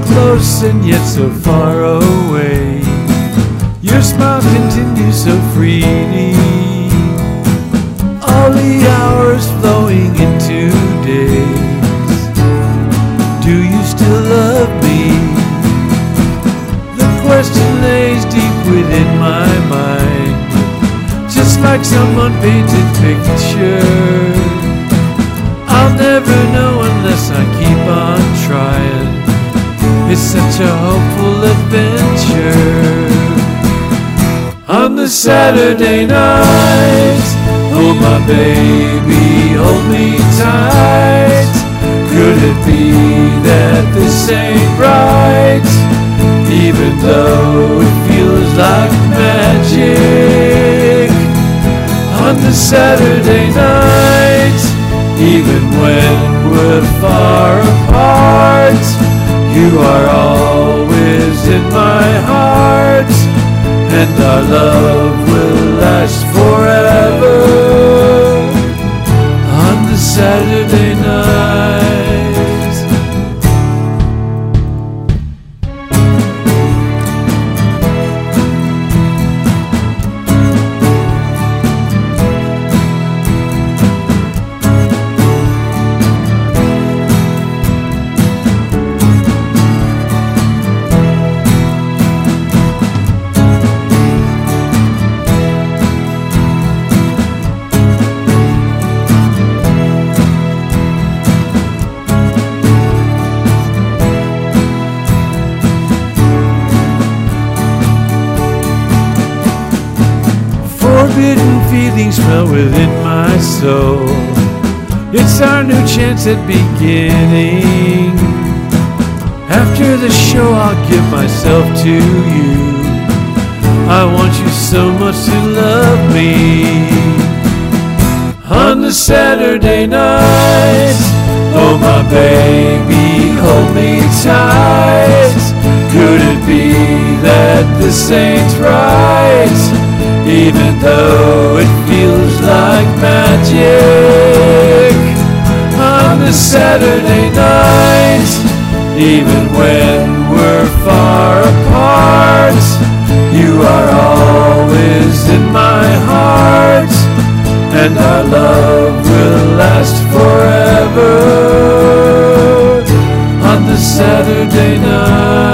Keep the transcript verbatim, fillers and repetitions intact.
close and yet so far away. Your smile continues so freely, all the hours flowing into days. Do you still love me? The question lays deep within my mind, just like some unpainted picture. I'll never know unless I keep on trying. It's such a hopeful adventure. On the Saturday night, hold my baby, hold me tight. Could it be that this ain't right? Even though it feels like magic. On the Saturday night, even when we're far apart, you are always in my heart, and our love will last forever. On the Saturday night. Forbidden feelings smell within my soul. It's our new chance at beginning. After the show I'll give myself to you. I want you so much to love me. On the Saturday night, oh my baby, hold me tight. Could it be that this ain't right? Even though it feels like magic. On the Saturday night, even when we're far apart, you are always in my heart, and our love will last forever. On the Saturday night.